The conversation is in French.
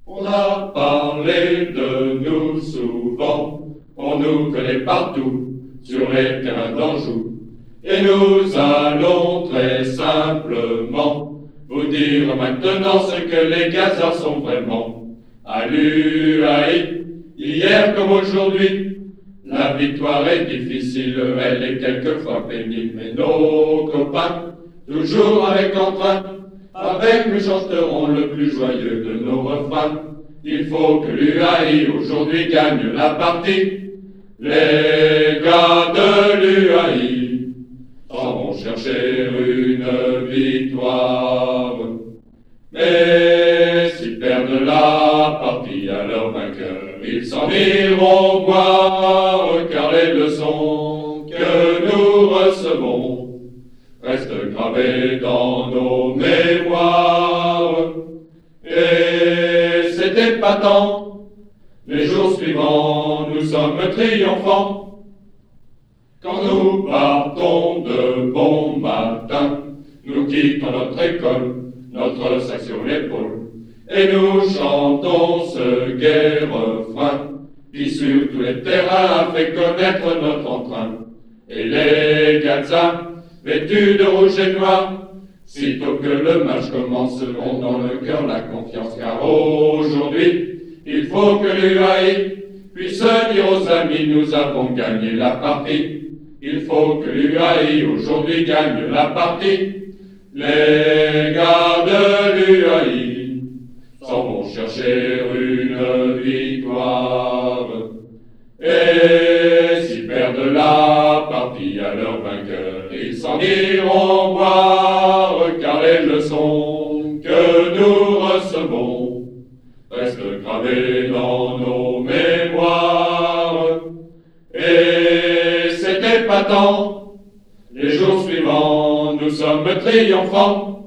On a parlé de nous souvent, on nous connaît partout, sur les terrains d'Anjou. Et nous allons très simplement vous dire maintenant ce que les gazards sont vraiment. À l'UAI, hier comme aujourd'hui, la victoire est difficile, elle est quelquefois pénible, mais nos copains, toujours avec entrain, avec nous chanterons le plus joyeux de nos refrains. Il faut que l'UAI aujourd'hui gagne la partie. Les gars de l'UAI s'en vont chercher une victoire. Mais s'ils perdent la partie à leur vainqueur, ils s'en iront boire, car les leçons que nous recevons restent gravées dans nos mémoires. Et c'est épatant, les jours suivants, nous sommes triomphants. Quand nous partons de bon matin, nous quittons notre école, notre sac sur l'épaule, et nous chantons ce gai refrain qui sur tous les terrains a fait connaître notre entrain. Et les gazards, vêtus de rouge et noir, sitôt que le match commence, ont dans le cœur la confiance, car aujourd'hui, il faut que l'UAI puisse dire aux amis, nous avons gagné la partie. Il faut que l'UAI aujourd'hui gagne la partie. Les gars de l'UAI s'en vont chercher une victoire. Et s'ils perdent la partie à leur vainqueur, ils s'en iront boire, car les leçons que nous recevons restent gravées dans nos mémoires. Et c'est épatant, les jours suivants, nous sommes triomphants.